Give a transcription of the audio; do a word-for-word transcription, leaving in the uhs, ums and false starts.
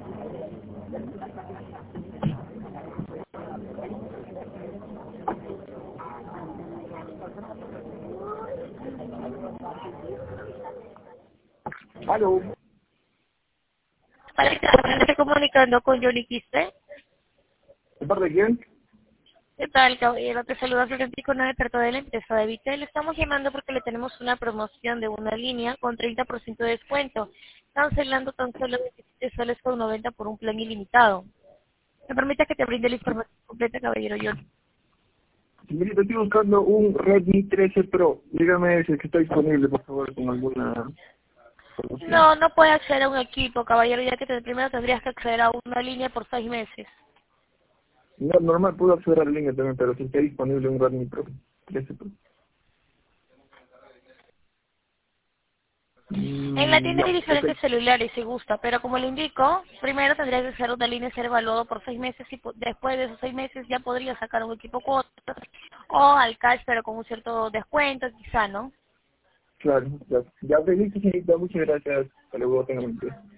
Aló. Para que me esté comunicando con Johnny Quiste. ¿De parte de quién? ¿Qué tal, caballero? Te saluda Florentino con experto de la empresa de Vitel. Le estamos llamando porque le tenemos una promoción de una línea con treinta por ciento de descuento, cancelando tan solo veintisiete soles con noventa por un plan ilimitado. ¿Me permite que te brinde la información completa, caballero Johnny? Señorita, estoy buscando un Redmi trece Pro. Dígame si es que está disponible, por favor, con alguna promoción. No, no puede acceder a un equipo, caballero, ya que te- primero tendrías que acceder a una línea por seis meses. No, normal, puedo acceder a la línea también, pero si está disponible un Redmi Pro trece Pro. En la Mm, tienda ya, hay ok. diferentes celulares si gusta, pero como le indico, primero tendría que ser una línea ser evaluado por seis meses y po- después de esos seis meses ya podría sacar un equipo cuota o al cash, pero con un cierto descuento quizá, ¿no? Claro, ya. Ya, listo, señorita, muchas gracias. Hasta luego, tengan un buen día.